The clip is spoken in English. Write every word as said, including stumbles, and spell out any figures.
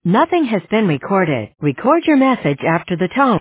Nothing has been recorded. Record your message after the tone.